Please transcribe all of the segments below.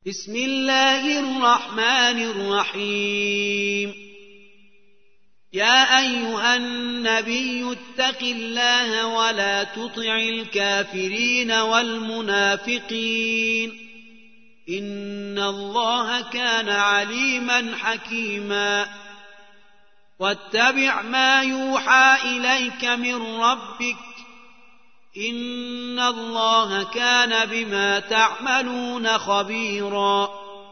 بسم الله الرحمن الرحيم يا أيها النبي اتق الله ولا تطع الكافرين والمنافقين إن الله كان عليما حكيما واتبع ما يوحى إليك من ربك إن الله كان بما تعملون خبيرا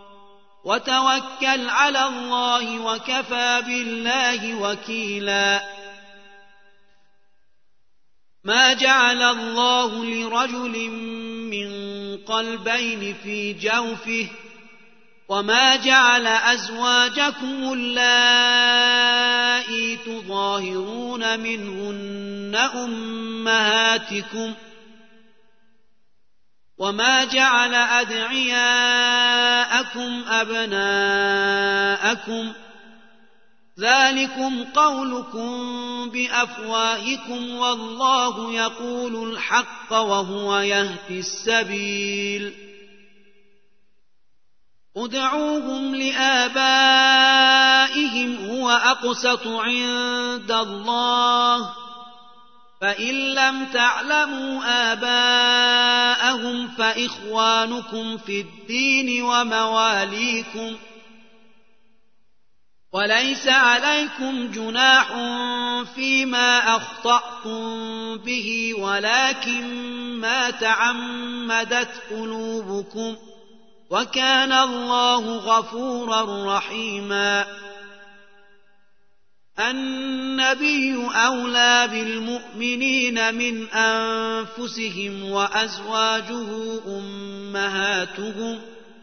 وتوكل على الله وكفى بالله وكيلا ما جعل الله لرجل من قلبين في جوفه وما جعل أزواجكم اللائي تظاهرون منهن أمهاتكم وما جعل أدعياءكم أبناءكم ذلكم قولكم بأفواهكم والله يقول الحق وهو يهدي السبيل ادعوهم لآبائهم هو أقسط عند الله فإن لم تعلموا آباءهم فإخوانكم في الدين ومواليكم وليس عليكم جناح فيما أخطأتم به ولكن ما تعمدت قلوبكم وكان الله غفورا رحيما النبي أولى بالمؤمنين من أنفسهم وأزواجه أمهاتهم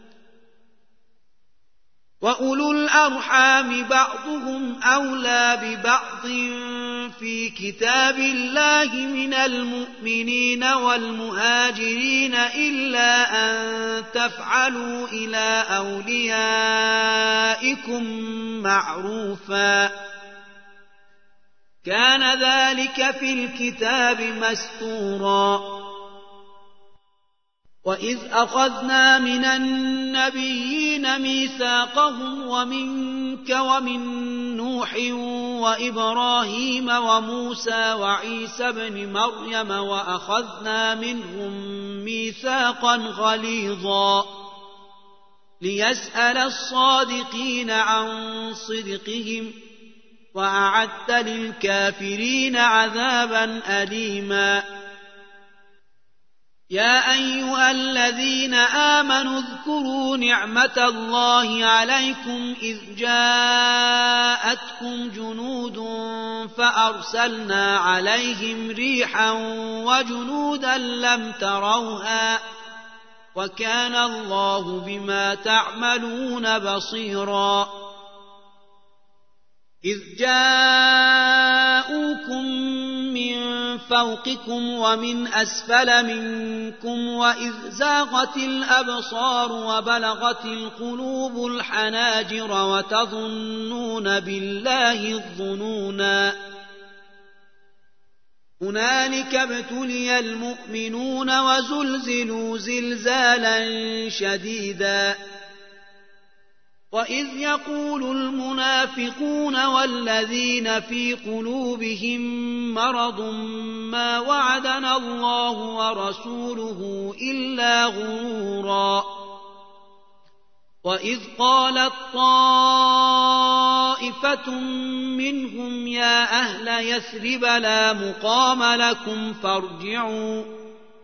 وأولو الأرحام بعضهم أولى ببعض في كتاب الله من المؤمنين والمهاجرين إلا أن تفعلوا إلى أوليائكم معروفا كان ذلك في الكتاب مسطورا وإذ أخذنا من النبيين ميثاقهم ومنك ومن نوح وإبراهيم وموسى وعيسى بن مريم وأخذنا منهم ميثاقا غليظا ليسأل الصادقين عن صدقهم وأعد للكافرين عذابا أليما يا أيها الذين آمنوا اذكروا نعمة الله عليكم إذ جاءتكم جنود فأرسلنا عليهم ريحا وجنودا لم تروها وكان الله بما تعملون بصيرا إذ جاءوكم من فوقكم ومن أسفل منكم وإذ زاغت الأبصار وبلغت القلوب الحناجر وتظنون بالله الظنونا هنالك ابتلي المؤمنون وزلزلوا زلزالا شديدا وإذ يقول المنافقون والذين في قلوبهم مرض ما وعدنا الله ورسوله إلا غرورا وإذ قالت طائفة منهم يا أهل يثرب لا مقام لكم فارجعوا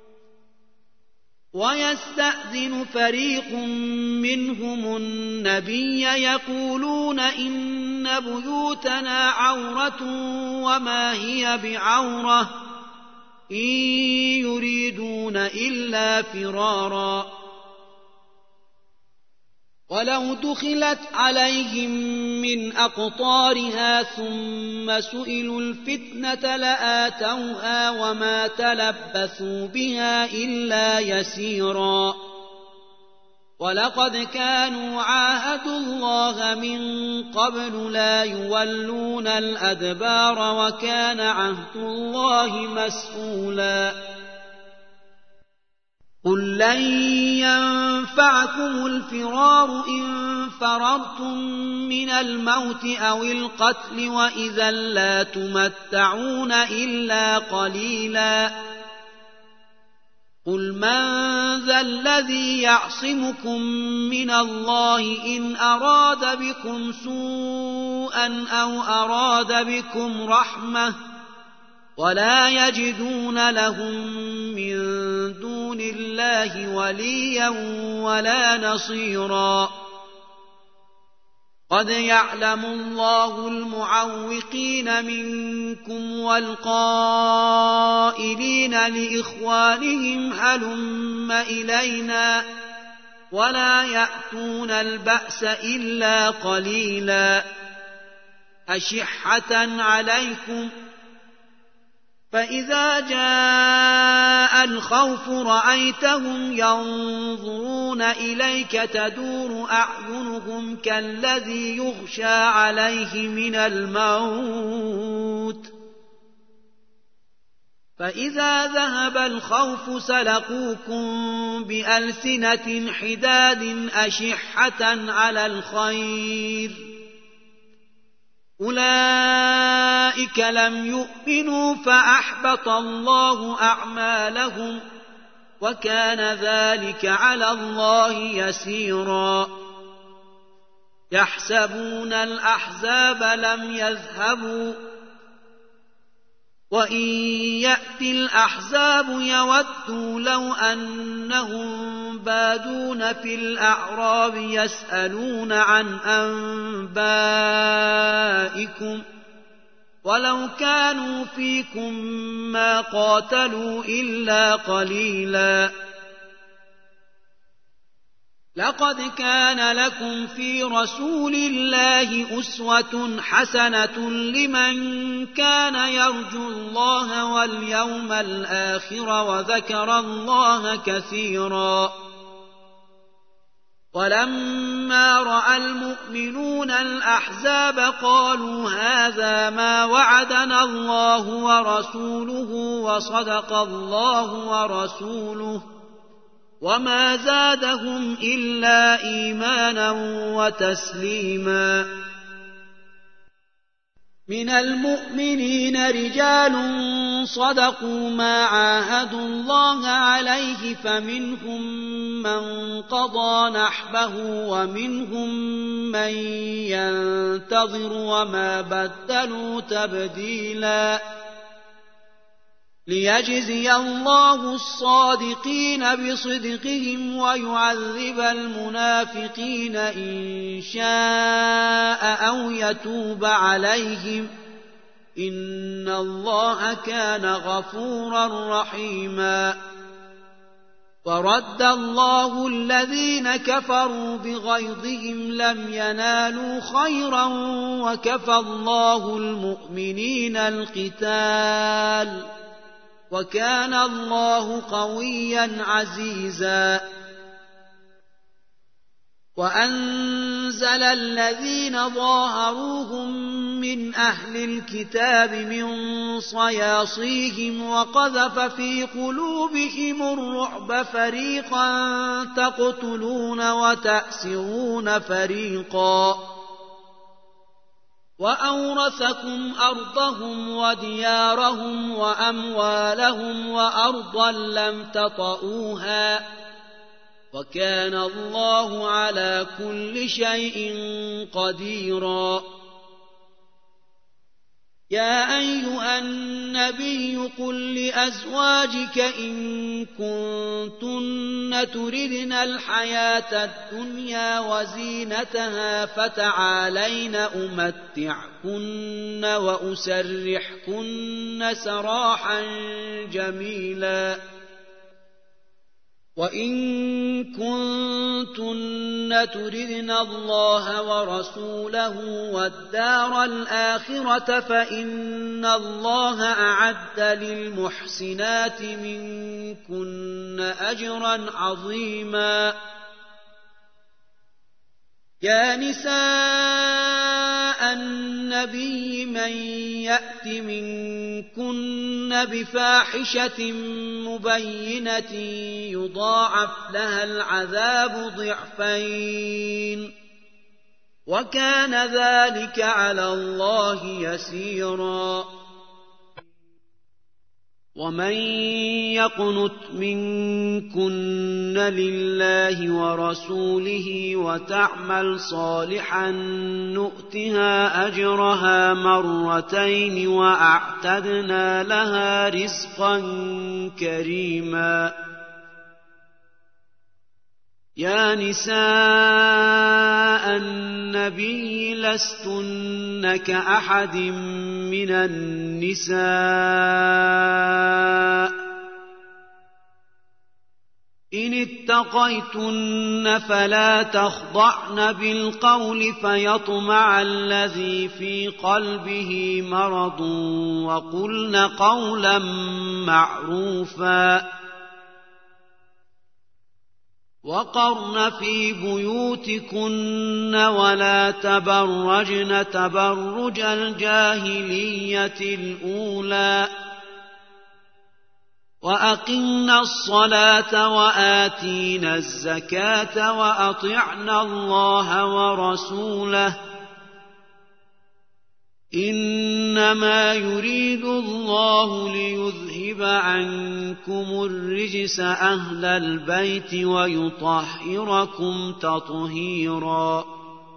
ويستأذن فريق منهم النبي يقولون إن بيوتنا عورة وما هي بعورة إن يريدون إلا فرارا ولو دخلت عليهم من أقطارها ثم سئلوا الفتنة لآتوها وما تلبثوا بها إلا يسيرا ولقد كانوا عاهدوا الله من قبل لا يولون الأدبار وكان عهد الله مسئولا قل لن ينفعكم الفرار إن فررتم من الموت أو القتل وإذا لا تمتعون إلا قليلا قل من ذا الذي يعصمكم من الله إن أراد بكم سوءا أو أراد بكم رحمة ولا يجدون لهم من دون الله وليا ولا نصيرا قد يعلم الله المعوقين منكم والقائلين لإخوانهم هلم إلينا ولا يأتون البأس إلا قليلا أشحة عليكم فإذا جاء الخوف رأيتهم ينظرون إليك تدور أعينهم كالذي يغشى عليه من الموت فإذا ذهب الخوف سلقوكم بألسنة حداد أشحة على الخير أولئك لم يؤمنوا فأحبط الله أعمالهم وكان ذلك على الله يسيرا يحسبون الأحزاب لم يذهبوا وإن يأتي الأحزاب يودوا لو أنهم بادون في الأعراب يسألون عن أنبائكم ولو كانوا فيكم ما قاتلوا إلا قليلا لقد كان لكم في رسول الله أسوة حسنة لمن كان يرجو الله واليوم الآخر وذكر الله كثيرا ولما رأى المؤمنون الأحزاب قالوا هذا ما وعدنا الله ورسوله وصدق الله ورسوله وما زادهم إلا إيمانا وتسليما من المؤمنين رجال صدقوا ما عاهدوا الله عليه فمنهم من قضى نحبه ومنهم من ينتظر وما بدلوا تبديلا ليجزي الله الصادقين بصدقهم ويعذب المنافقين إن شاء أو يتوب عليهم إن الله كان غفورا رحيما ورد الله الذين كفروا بغيظهم لم ينالوا خيرا وكفى الله المؤمنين القتال وكان الله قويا عزيزا وأنزل الذين ظاهروهم من أهل الكتاب من صياصيهم وقذف في قلوبهم الرعب فريقا تقتلون وتأسرون فريقا وأورثكم أرضهم وديارهم وأموالهم وأرضا لم تطئوها وكان الله على كل شيء قديرا يا أيها النبي قل لأزواجك إن كنتن تردن الحياة الدنيا وزينتها فتعالين أمتعكن وأسرحكن سراحا جميلا وإن كنتن تردن الله ورسوله والدار الآخرة فإن الله أعد للمحسنات منكن أجرا عظيما يا نساء النبي من يأت منكن بفاحشة مبينة يضاعف لها العذاب ضعفين وكان ذلك على الله يسيرا ومن يقنت منكن لله ورسوله وتعمل صالحا نؤتها أجرها مرتين وأعتدنا لها رزقا كريما يا نساء النبي لستن كأحد من النساء إن اتقيتن فلا تخضعن بالقول فيطمع الذي في قلبه مرض وقلن قولا معروفا وقرن في بيوتكن ولا تبرجن تبرج الجاهلية الأولى وأقمنا الصلاة وآتينا الزكاة وأطعنا الله ورسوله إنما يريد الله ليذهب عنكم الرجس أهل البيت ويطهركم تطهيرا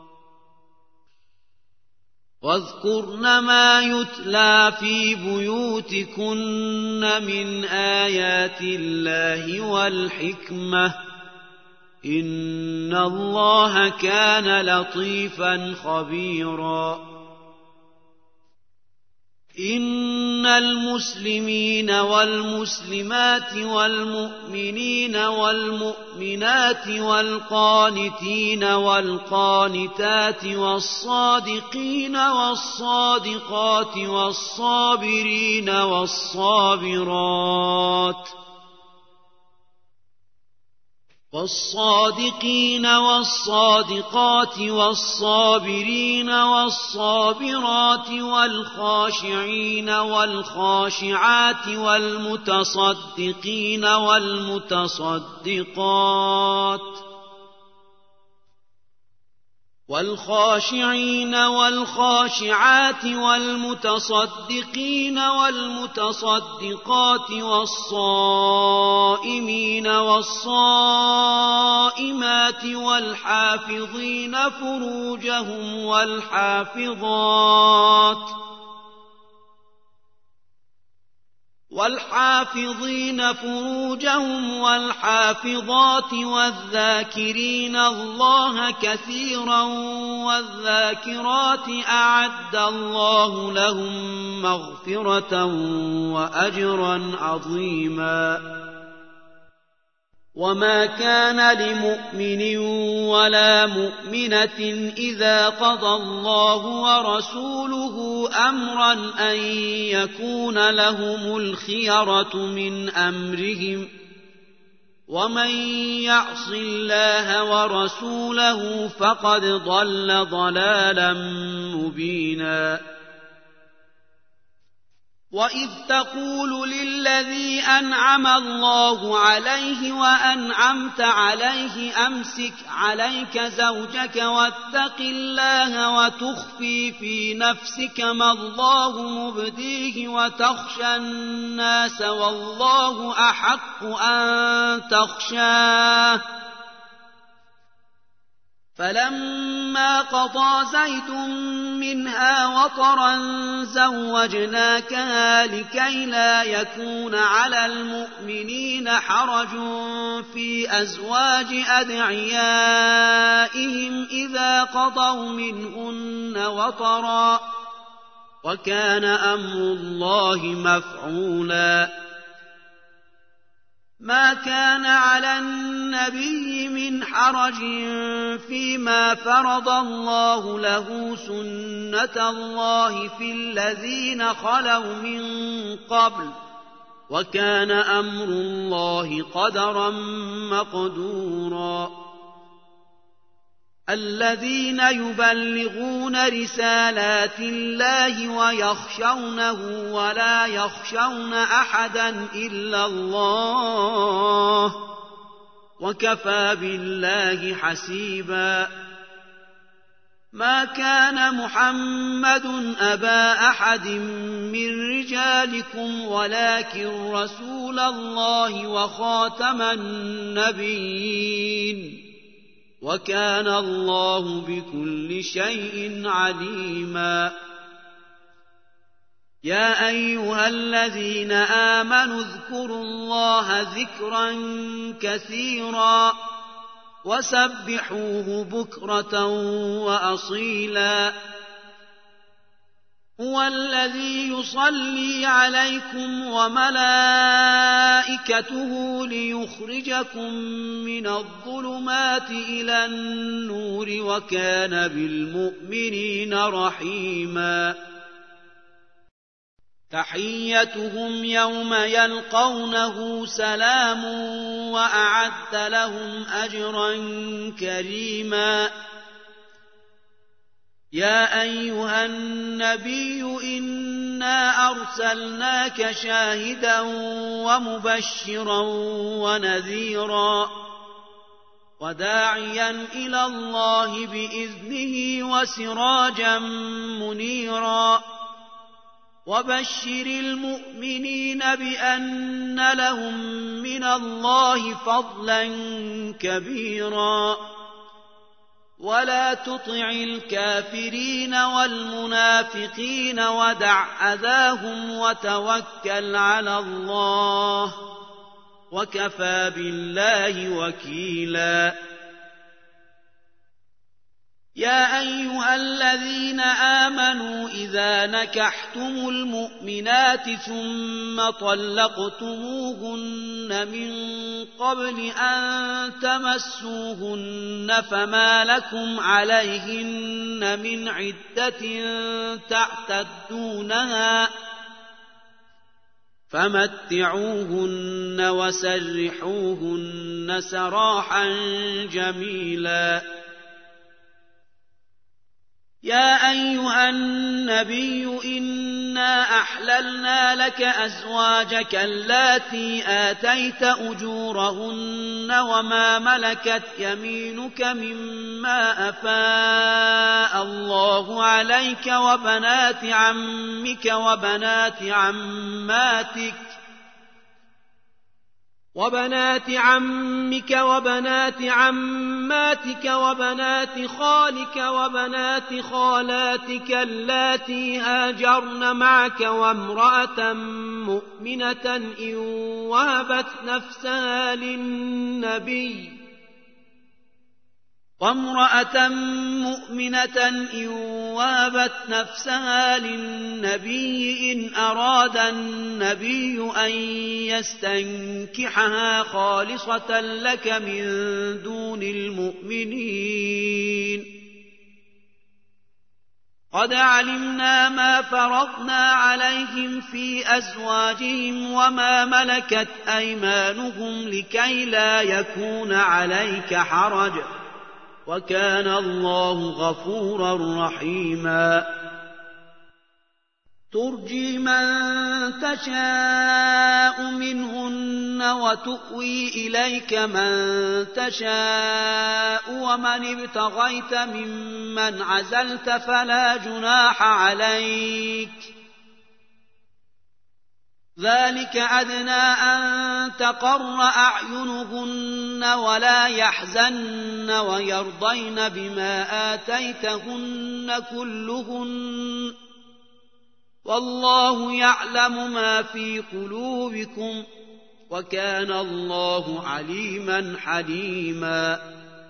واذكرن ما يتلى في بيوتكن من آيات الله والحكمة إن الله كان لطيفا خبيرا إن المسلمين والمسلمات والمؤمنين والمؤمنات والقانتين والقانتات والصادقين والصادقات والصابرين والصادقين والصادقات والصابرين والصابرات والخاشعين والخاشعات والمتصدقين والمتصدقات والخاشعين والخاشعات والمتصدقين والمتصدقات والصائمين والصائمات والحافظين فروجهم والحافظات والذاكرين الله كثيرا والذاكرات أعد الله لهم مغفرة وأجرا عظيما وما كان لمؤمن ولا مؤمنة إذا قضى الله ورسوله أمرا أن يكون لهم الخيرة من أمرهم ومن يعص الله ورسوله فقد ضل ضلالا مبينا وإذ تقول للذي أنعم الله عليه وأنعمت عليه أمسك عليك زوجك واتق الله وتخفي في نفسك ما الله مبديه وتخشى الناس والله أحق أن تخشاه فلما قضى زيد منها وطرا زوجناكها لكي لا يكون على المؤمنين حرج في أزواج أدعيائهم إذا قضوا منهن وطرا وكان أمر الله مفعولا ما كان على النبي من حرج فيما فرض الله له سنة الله في الذين خلوا من قبل وكان أمر الله قدرا مقدورا الذين يبلغون رسالات الله ويخشونه ولا يخشون أحدا إلا الله وكفى بالله حسيبا ما كان محمد أبا أحد من رجالكم ولكن رسول الله وخاتم النبيين وكان الله بكل شيء عليما يا أيها الذين آمنوا اذكروا الله ذكرا كثيرا وسبحوه بكرة وأصيلا هو الذي يصلي عليكم وملائكته ليخرجكم من الظلمات إلى النور وكان بالمؤمنين رحيما تحيتهم يوم يلقونه سلام وأعد لهم أجرا كريما يا أيها النبي إنا أرسلناك شاهدا ومبشرا ونذيرا وداعيا إلى الله بإذنه وسراجا منيرا وبشر المؤمنين بأن لهم من الله فضلا كبيرا ولا تطع الكافرين والمنافقين ودع أذاهم وتوكل على الله وكفى بالله وكيلا يا أيها الذين آمنوا إذا نكحتم المؤمنات ثم طلقتموهن من قبل أن تمسوهن فما لكم عليهن من عدة تعتدونها فمتعوهن وسرحوهن سراحا جميلا يا أيها النبي إنا أحللنا لك أزواجك اللاتي آتيت أجورهن وما ملكت يمينك مما أفاء الله عليك وبنات عمك وبنات عمك وبنات عماتك وبنات خالك وبنات خالاتك اللاتي هاجرن معك وامرأة مؤمنة إن وهبت نفسها للنبي إن أراد النبي أن يستنكحها خالصة لك من دون المؤمنين قد علمنا ما فرضنا عليهم في أزواجهم وما ملكت أيمانهم لكي لا يكون عليك حرج وكان الله غفورا رحيما ترجي من تشاء منهن وتؤوي إليك من تشاء ومن ابتغيت ممن عزلت فلا جناح عليك ذلك أدنى أن تقر أعينهن ولا يحزن ويرضين بما آتيتهن كلهن والله يعلم ما في قلوبكم وكان الله عليما حليما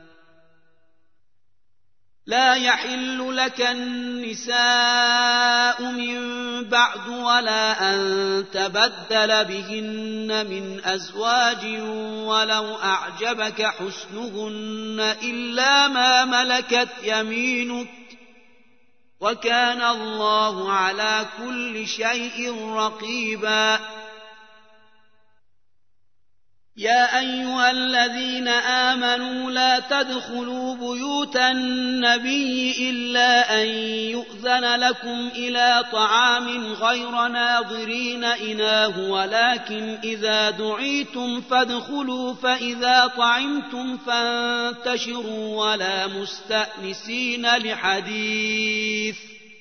لا يحل لك النساء من بعد ولا أن تبدل بهن من أزواج ولو أعجبك حسنهن إلا ما ملكت يمينك وكان الله على كل شيء رقيبا يا أيها الذين آمنوا لا تدخلوا بيوت النبي إلا أن يؤذن لكم إلى طعام غير ناظرين إناه ولكن إذا دعيتم فادخلوا فإذا طعمتم فانتشروا ولا مستأنسين لحديث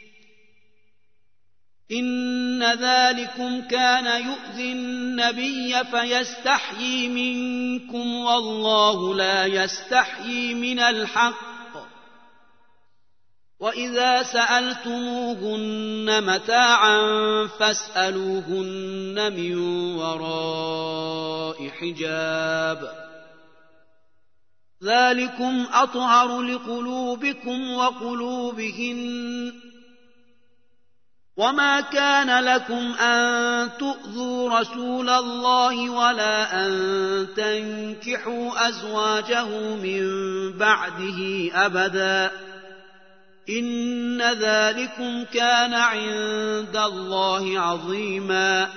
إن ذلكم كان يؤذي النبي فيستحيي منكم والله لا يستحيي من الحق وإذا سألتموهن متاعا فاسألوهن من وراء حجاب ذلكم أطهر لقلوبكم وقلوبهن وما كان لكم أن تؤذوا رسول الله ولا أن تنكحوا أزواجه من بعده أبدا إن ذلكم كان عند الله عظيما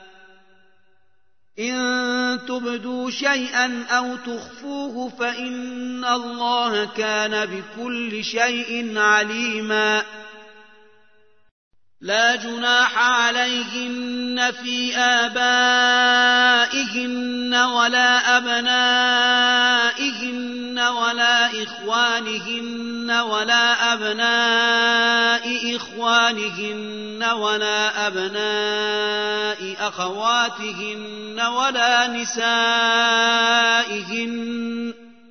إن تبدوا شيئا أو تخفوه فإن الله كان بكل شيء عليما لا جناح عليهن في آبائهن ولا أبنائهن ولا إخوانهن ولا أبناء إخوانهن ولا أبناء أخواتهن ولا نسائهن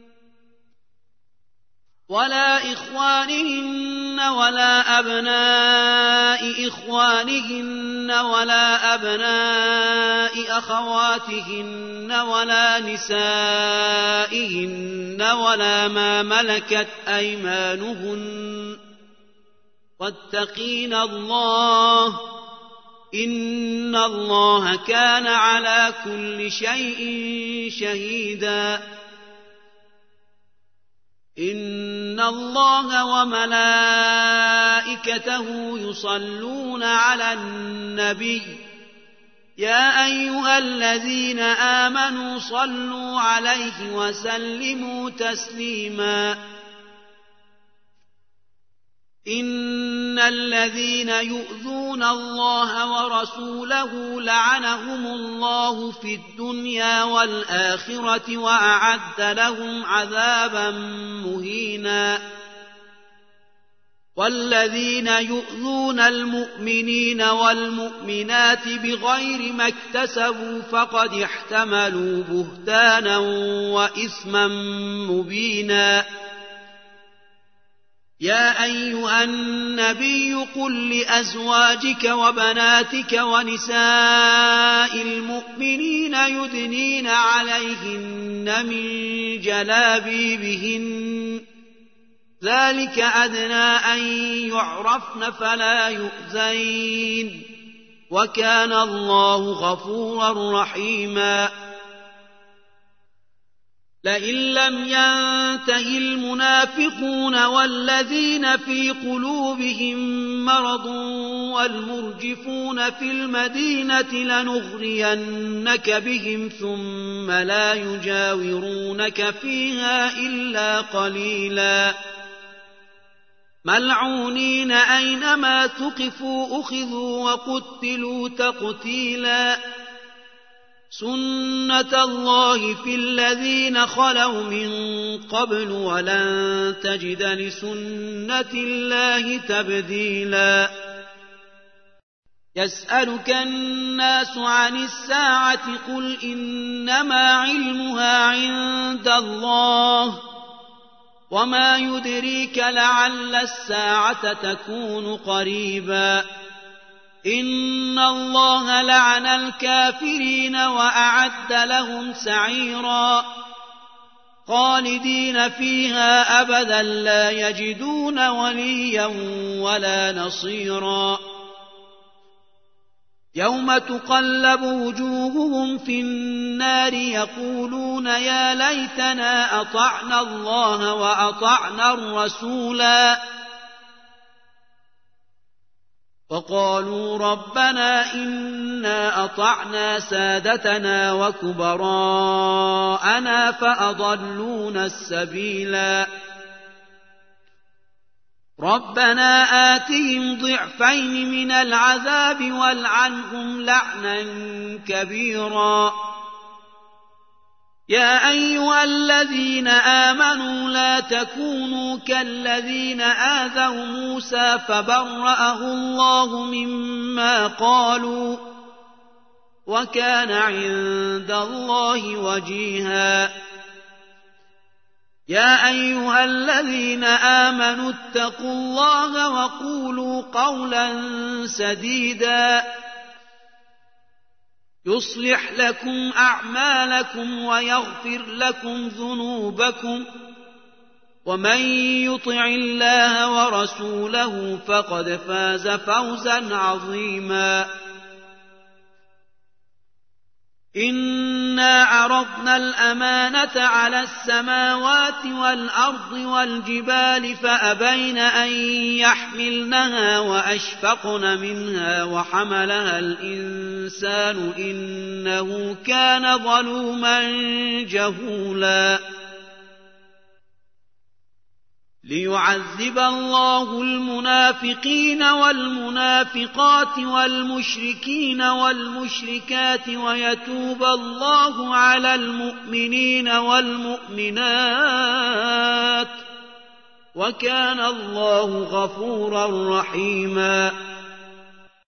ولا إخوانهن ولا أبناء إخوانهن ولا أبناء أخواتهن ولا نسائهن ولا ما ملكت أيمانهن واتقين الله إن الله كان على كل شيء شهيدا إن الله وملائكته يصلون على النبي يا أيها الذين آمنوا صلوا عليه وسلموا تسليما إن الذين يؤذون الله ورسوله لعنهم الله في الدنيا والآخرة وأعد لهم عذابا مهينا والذين يؤذون المؤمنين والمؤمنات بغير ما اكتسبوا فقد احتملوا بهتانا وإثما مبينا يا أيها النبي قل لأزواجك وبناتك ونساء المؤمنين يدنين عليهن من جلابيبهن ذلك أدنى أن يعرفن فلا يؤذين وكان الله غفورا رحيما لئن لم ينته المنافقون والذين في قلوبهم مرض والمرجفون في المدينة لنغرينك بهم ثم لا يجاورونك فيها إلا قليلا ملعونين أينما ثقفوا أخذوا وقتلوا تقتيلا سنة الله في الذين خلوا من قبل ولن تجد لسنة الله تبديلا يسألك الناس عن الساعة قل إنما علمها عند الله وما يدريك لعل الساعة تكون قريبا إن الله لعن الكافرين وأعد لهم سعيرا خالدين فيها أبدا لا يجدون وليا ولا نصيرا يوم تقلب وجوههم في النار يقولون يا ليتنا أطعنا الله وأطعنا الرسولا وقالوا ربنا إنا أطعنا سادتنا وكبراءنا فأضلونا السبيلا ربنا آتهم ضعفين من العذاب والعنهم لعنا كبيرا يا أيها الذين آمنوا لا تكونوا كالذين آذوا موسى فبرأه الله مما قالوا وكان عند الله وجيها يا أيها الذين آمنوا اتقوا الله وقولوا قولا سديدا يصلح لكم أعمالكم ويغفر لكم ذنوبكم ومن يطع الله ورسوله فقد فاز فوزا عظيما إنا عرضنا الأمانة على السماوات والأرض والجبال فأبين أن يحملنها وأشفقن منها وحملها الإنسان إنه كان ظلوما جهولا ليعذب الله المنافقين والمنافقات والمشركين والمشركات ويتوب الله على المؤمنين والمؤمنات وكان الله غفورا رحيما